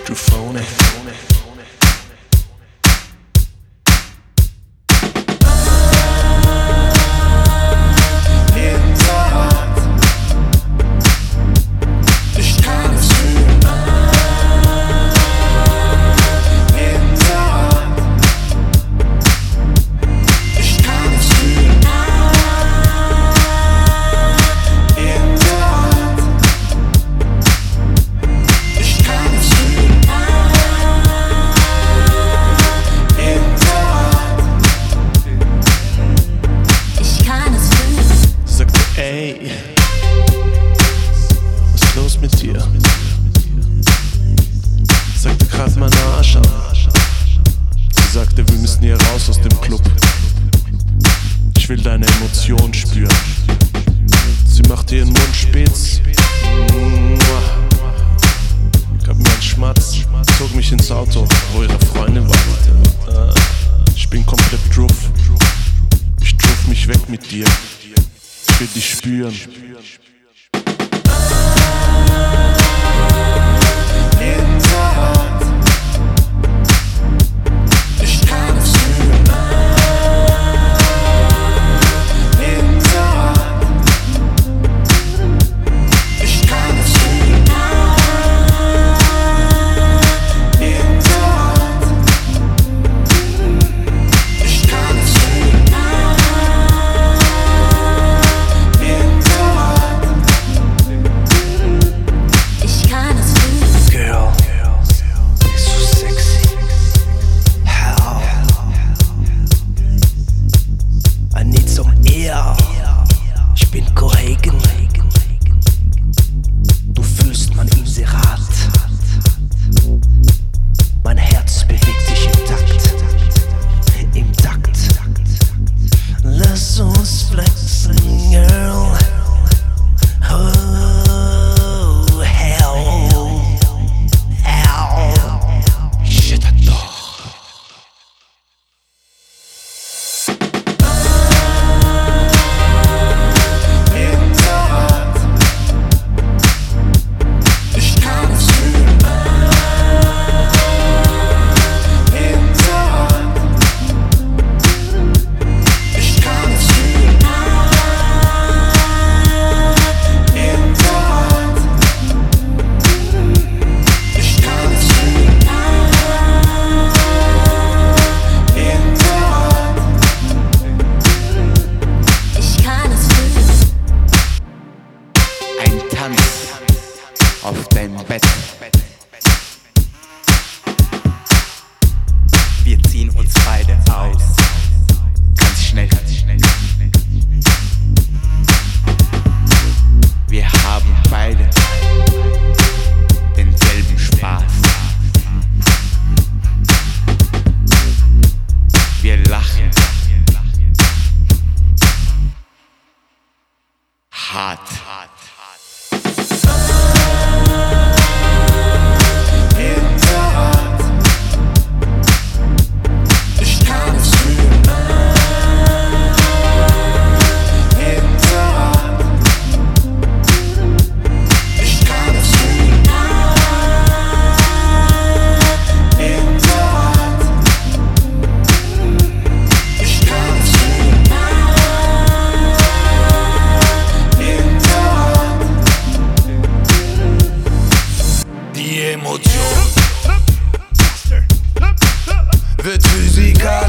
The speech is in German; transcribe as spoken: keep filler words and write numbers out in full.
Giuffone. Ey, was ist los mit dir? Sagte grad meine Arsch an. Sie sagte, wir müssen hier raus aus dem Club. Ich will deine Emotionen spüren. Sie machte ihren Mund spitz. Gab mir einen Schmatz, zog mich ins Auto, wo ihre Freundin wartete. Ich bin komplett druff. Ich druff mich weg mit dir. Ich will dich spüren. Ich bin Cohagen. Du fühlst mein Inserat. Mein Herz bewegt sich im Takt. Im Takt. Lass uns flexen, girl. Oh, hell. Hell. Shit, doch. Auf deinem Bett. Wir ziehen uns beide aus. Ganz schnell. Wir haben beide denselben Spaß. Wir lachen. Hart. Emotion wird physikalisch.